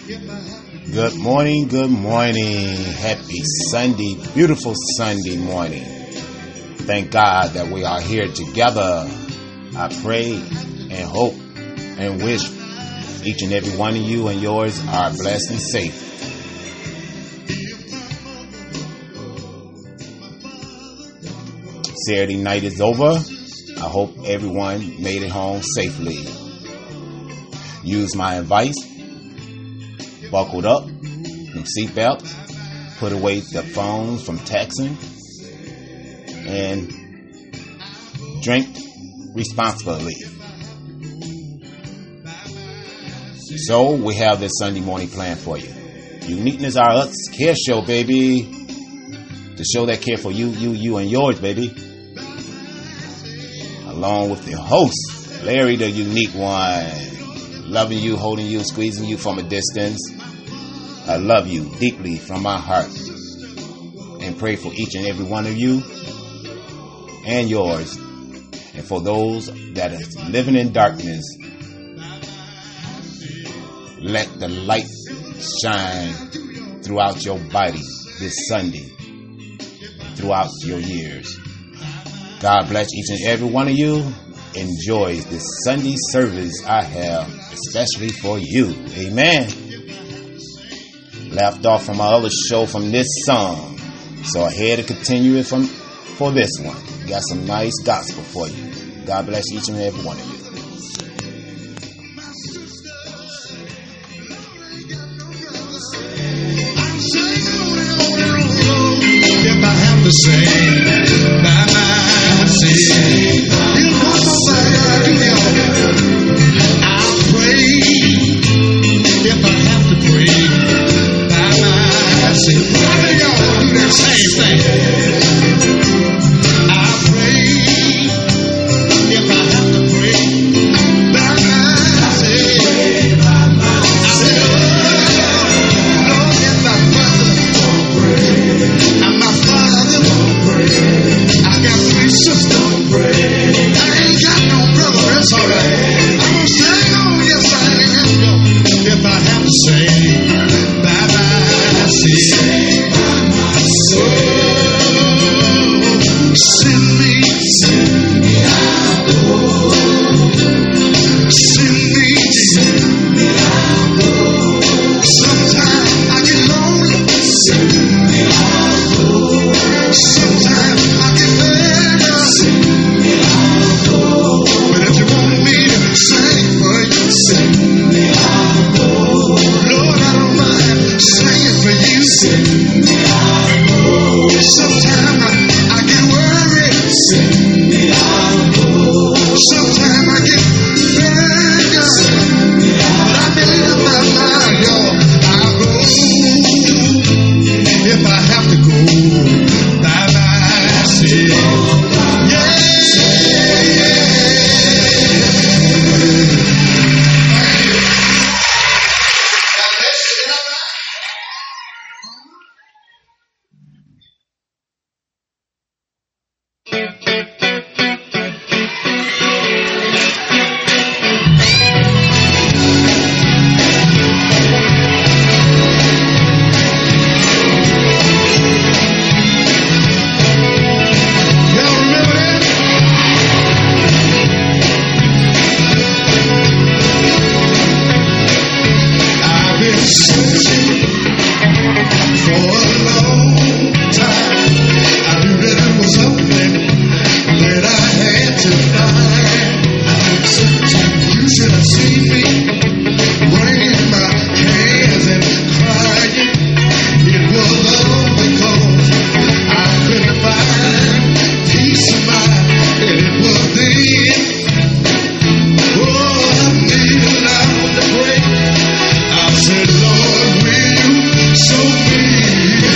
Good morning, good morning. Happy Sunday, beautiful Sunday morning. Thank God that we are here together. I pray and hope and wish each and every one of you and yours are blessed and safe. Saturday night is over. I hope everyone made it home safely. Use my advice. Buckled up, from seatbelts, put away the phones from texting, and drink responsibly. So we have this Sunday morning plan for you. Uniqueness Our Us Care Show, baby. To show that care for you, and yours, baby. Along with the host, Larry the Unique One. Loving you, holding you, squeezing you from a distance. I love you deeply from my heart. And pray for each and every one of you and yours. And for those that are living in darkness, let the light shine throughout your body this Sunday, throughout your years. God bless each and every one of you. Enjoy this Sunday service I have especially for you. Amen. Left off from my other show from this song, so I had to continue it for this one. Got some nice gospel for you. God bless each and every one of you. If I have to say bye-bye, say I'll pray. If I have to pray, bye-bye, say how many of y'all do that same thing? I'll pray. If I have to pray, bye-bye, say bye-bye. I said, Lord, if my mother don't pray, and my father don't pray, I got 3 sisters don't pray. I ain't got no brother, that's all right. I'm gonna say, oh, yes, I am. If I have to say bye-bye, say bye-bye, oh, send me out, oh, send me out, oh, sometimes I get lonely, send me out, oh, sometimes I get nervous, send me out, oh, but if you want me to sing for you, send me out, oh, Lord, I don't mind singing for you, send me out, oh, sometimes I get worried, send me out, oh, sometimes I get burned up, send me out, but I made up my mind, y'all, I'll go, if I have to go, bye-bye, say, yeah. I said, Lord, will you show me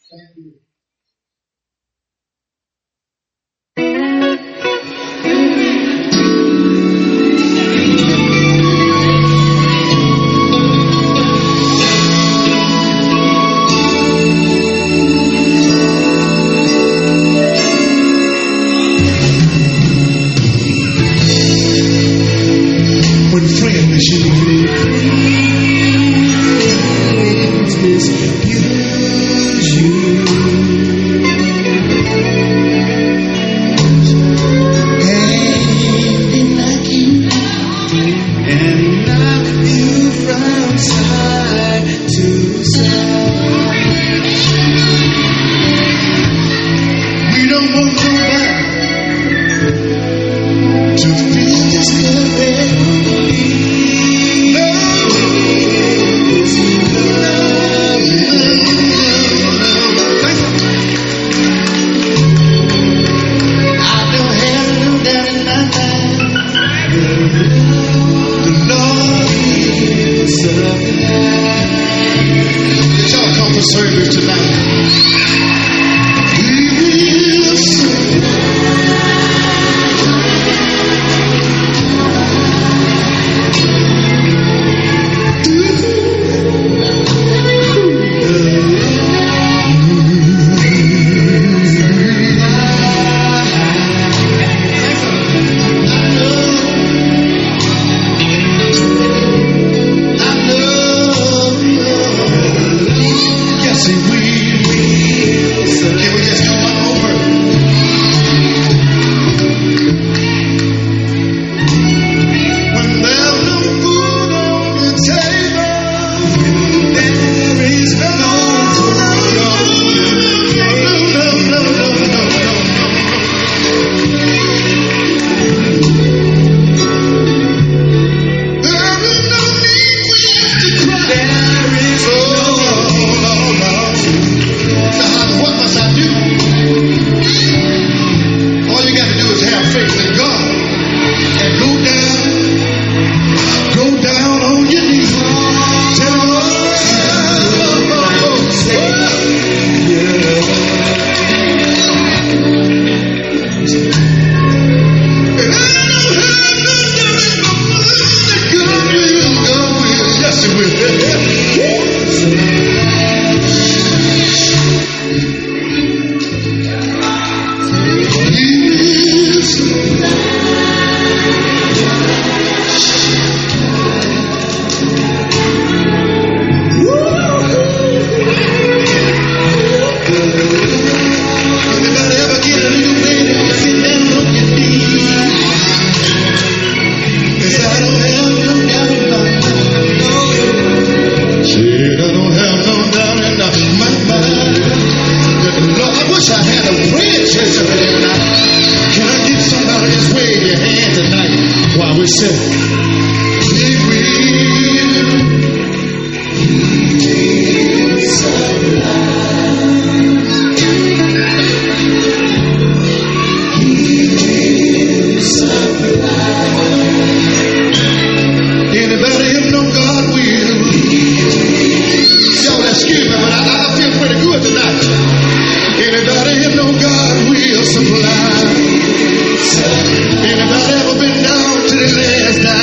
Anybody ever been down to the last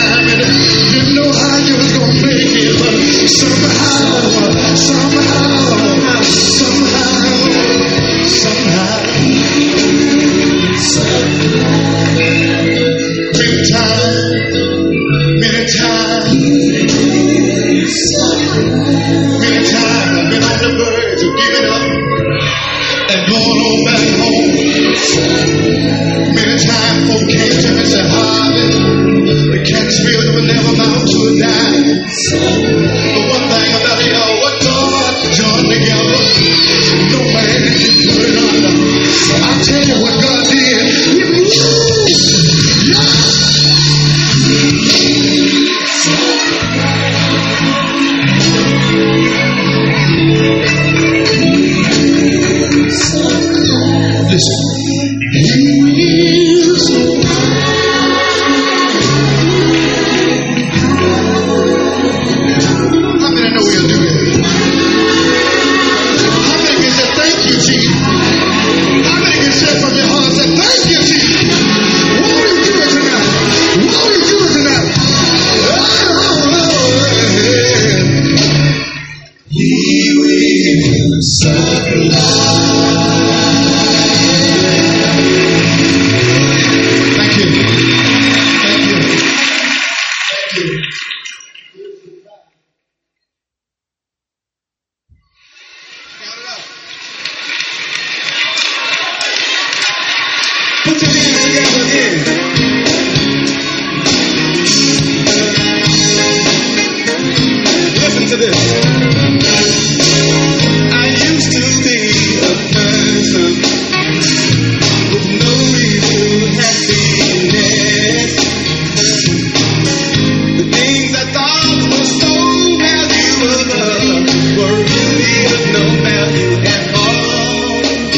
Thank you. Put your hands together again. Listen to this. I used to be a person with no real happiness. The things I thought were so valuable were really of no value at all.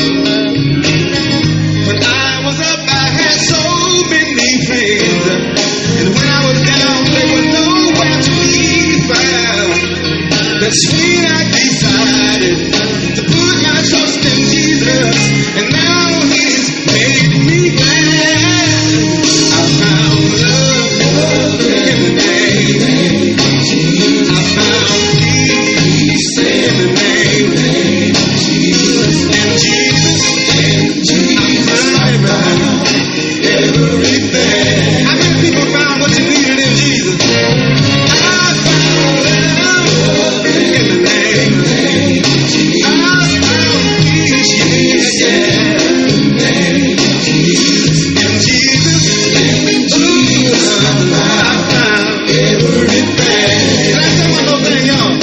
When I was up, I had so many friends, and when I was down, they were nowhere to be found. That's when I decided to put my trust in Jesus, and now He's made me glad. I found love in the name of Jesus. I found peace in the name of Jesus. And Jesus, I found everything. How many people found what you needed in Jesus? I found love in the name of Jesus. I found peace, yeah, in the name of Jesus. And Jesus, ooh, I found everything. Can I say one more thing, y'all?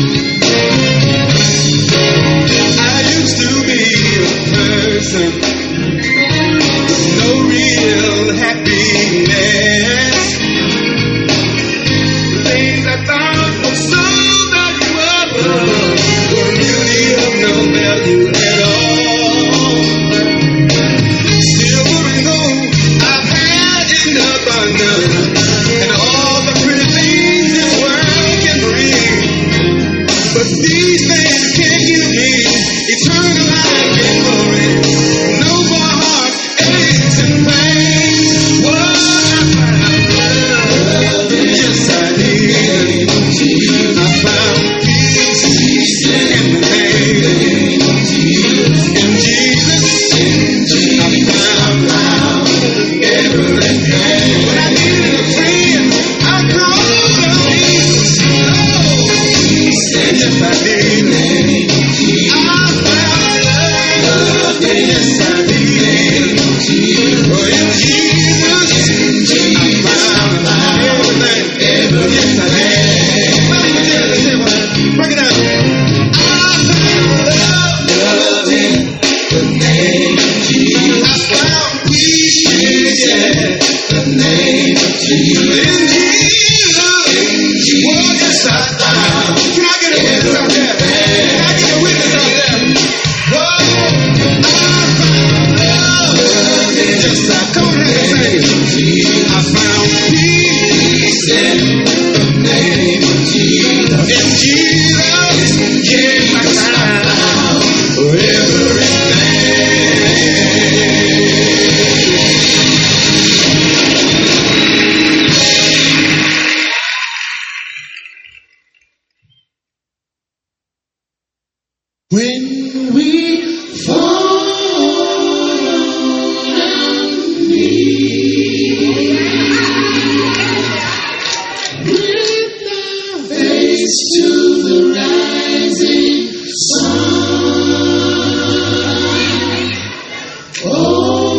I used to be a person with no real happiness. Things I thought were so valuable were really of no value at all. Silver and gold I've had in abundance, and all the pretty things this world can bring. But these things can't give me eternal life and glory. No more heart aches and pain. What I found love, yes I did. I found peace in the name of Jesus. In Jesus, I found everything. When I needed a friend, I called on Jesus. Oh, yes I did. I found love, yes I did. Oh, in Jesus, I found everything. Yes I did. Break it down. I found love in the name of Jesus. I found peace, yeah, the name of Jesus. In Jesus, oh yes I found. Can I get a witness out there? Can I get a witness out there? Whoa, I found love. Yes I come on and say it. I found peace in the name of Jesus. In Jesus, yes I found everything. When we fall on our knees, with our face to the rising sun. Oh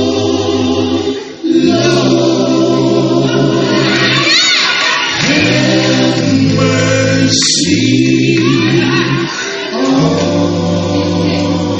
Lord, have mercy on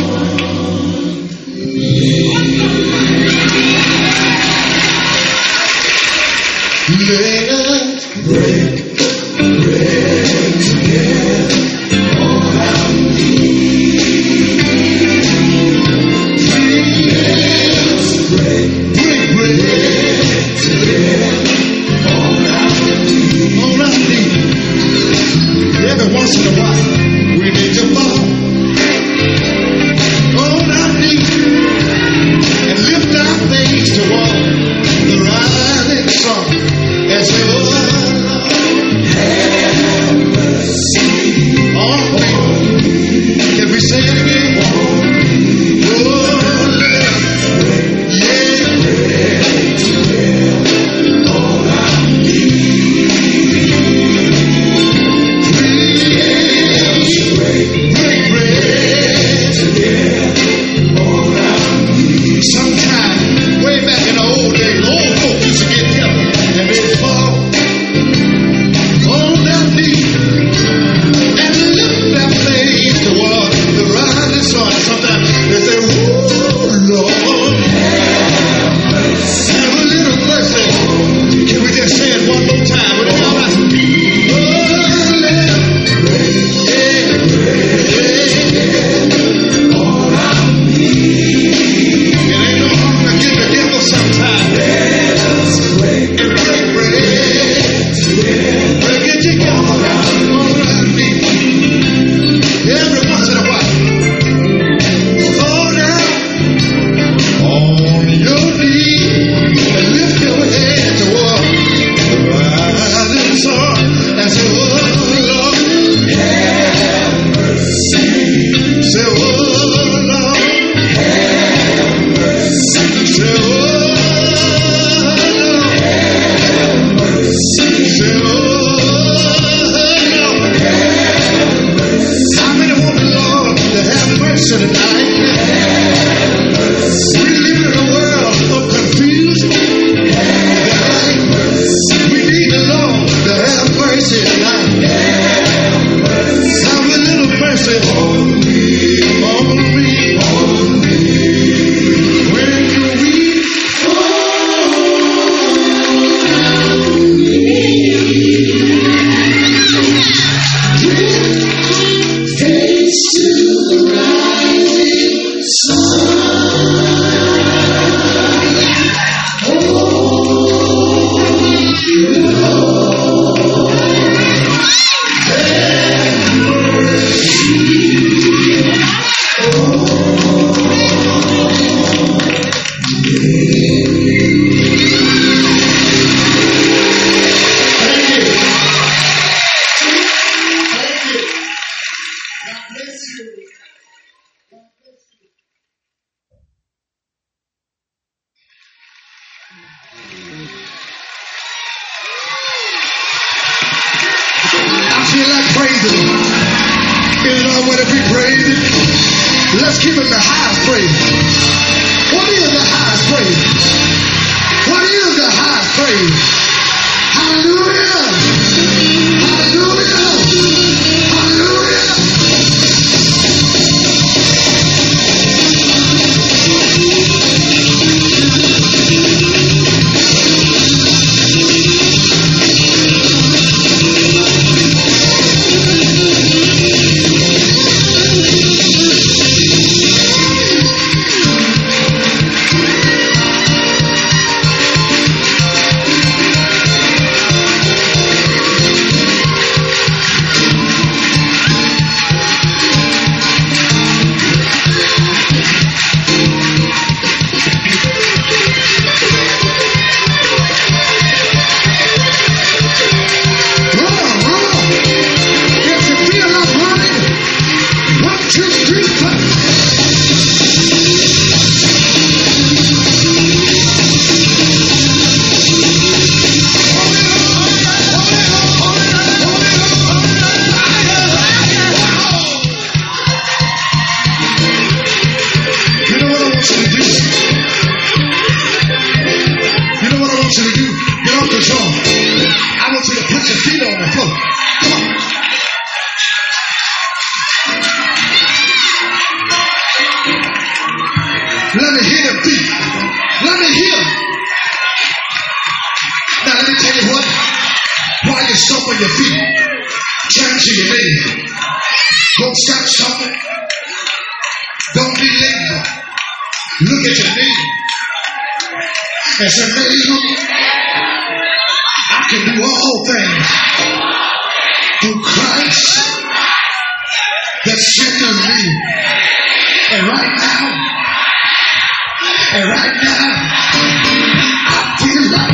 Say, oh, Lord. Have mercy. Say, oh, Lord. Have mercy. Say, oh, Lord. Have mercy. How many want the Lord to have mercy tonight? Have mercy. We live in a world of confusion. Have mercy. We need the Lord to have mercy tonight. Have mercy. Have a little mercy on me, on me, on me. When you're weak, face to the rising Let's give him the highest praise. What is the highest praise? What is the highest praise? Hallelujah! Hallelujah! Hallelujah! Let me hear the beat. Let me hear. Now let me tell you what. While you stomp on your feet, turn to your neighbor. Don't stop stomping. Don't be lazy. Look at your neighbor and say, neighbor, I can do all things through Christ that strengthens me. And right now, I feel like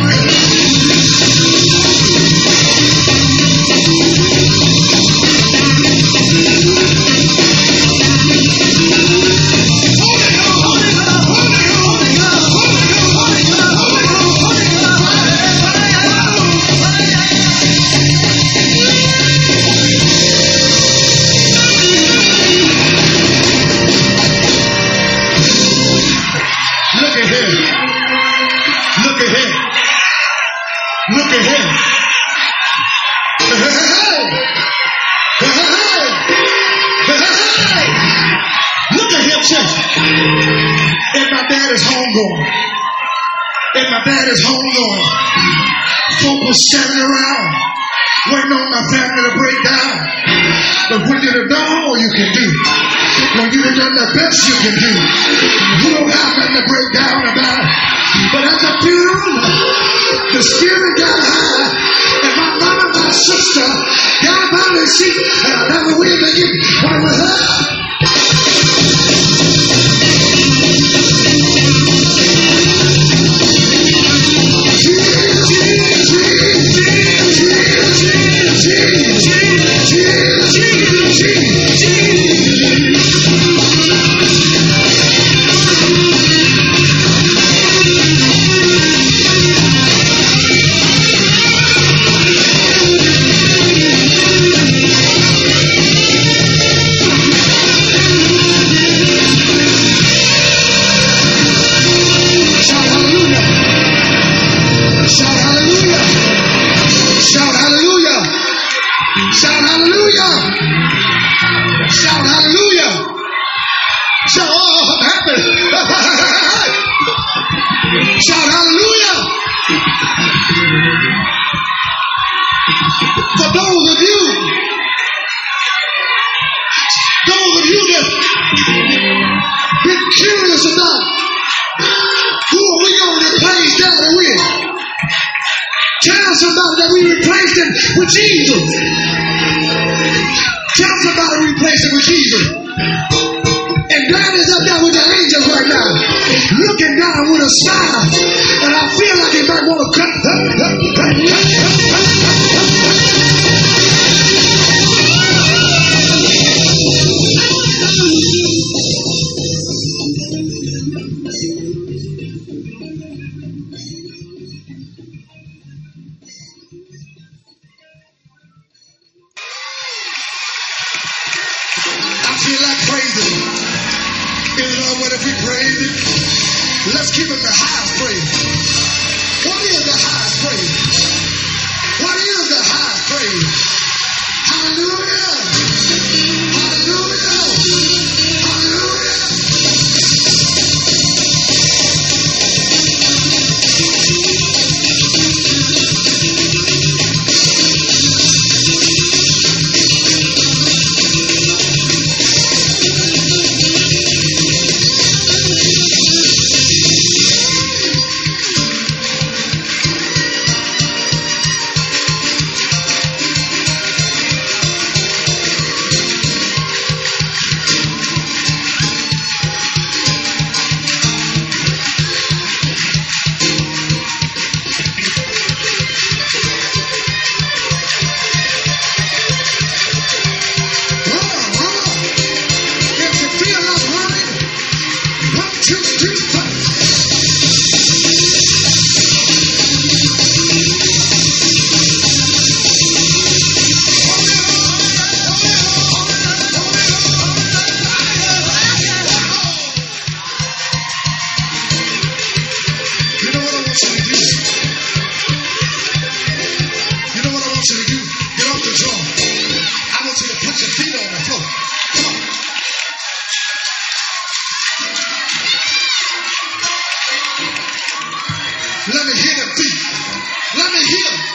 standing around, waiting on my family to break down. But when you've done all you can do, when you've done the best you can do, you don't have nothing to break down about. But at the funeral, the spirit got high, and my mama, my sister, got by the seat, and I never will again. What was that? Shout, oh, I'm happy. Shout hallelujah. For those of you that been curious about who are we going to replace Daddy with, tell somebody that we replaced him with Jesus. Tell somebody we replaced him with Jesus. And Daddy's up there with the angels right now, looking down with a smile. And I feel like he might want to cut. I feel like praising. You know what, if we praise him, let's give him the highest praise. What is the highest praise? What is the highest praise? Hallelujah! Hallelujah! Hallelujah! Let me hear them feet. Let me hear them.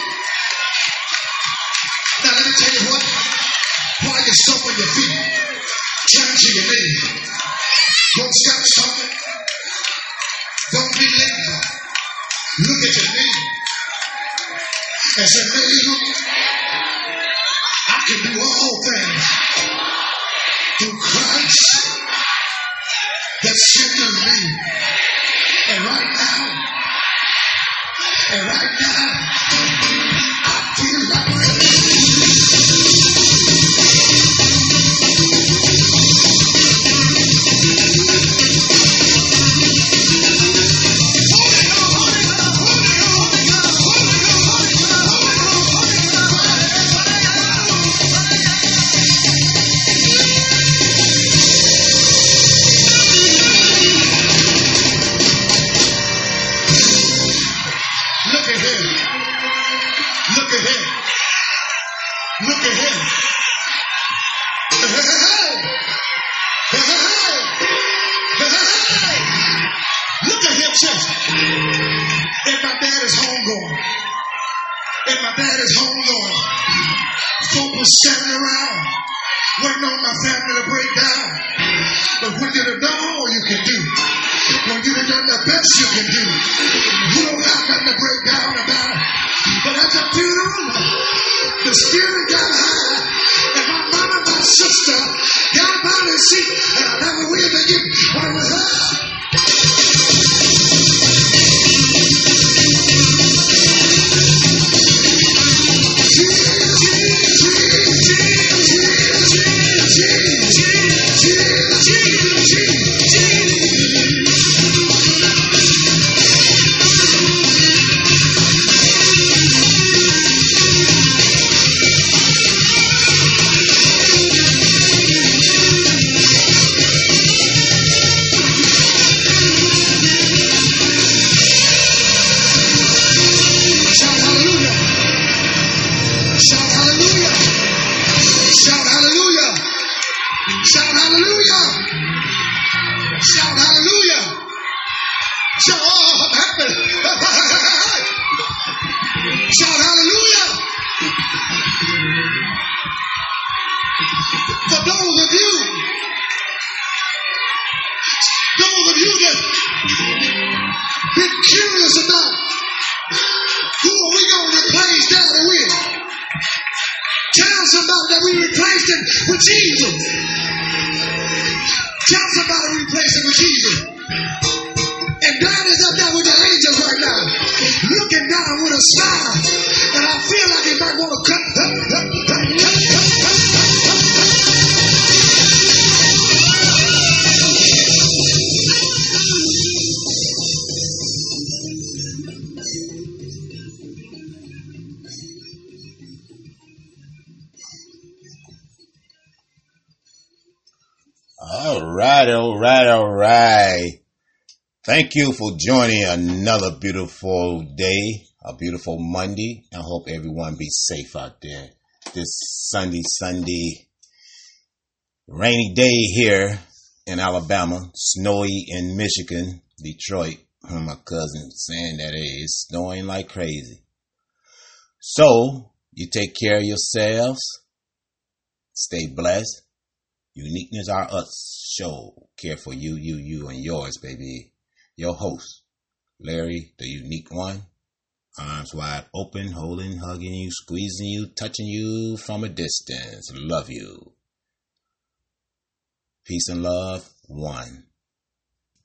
Now let me tell you what. While you're stomping your feet, turn to your neighbor. Don't stop stomping. Don't be lazy. Look at your neighbor and say, neighbor, I can do all things through Christ that strengthens me. And right now, I feel like Look at him. Look at him, church. If my dad is homegoing, folk was standing around waiting on my family to break down. But when you done done all you can do, when you done done the best you can do, you don't have nothing to break down about. But at the funeral, the spirit got high, and my mom and my sister got up out of the seat, and I never will forget when it was her. Shout hallelujah. For those of you that been curious about who are we going to replace Daddy with, tell somebody that we replaced him with Jesus. Tell somebody we replaced him with Jesus. And God is up there with the angels right now, looking down with a smile. And I feel like he might want to cut. All right. Thank you for joining another beautiful day, a beautiful Monday. I hope everyone be safe out there. This Sunday, rainy day here in Alabama, snowy in Michigan, Detroit. My cousin saying that it is snowing like crazy. So, you take care of yourselves. Stay blessed. Uniqueness Are Us show. Care for you, and yours, baby. Your host, Larry, the unique one. Arms wide open, holding, hugging you, squeezing you, touching you from a distance. Love you. Peace and love. One.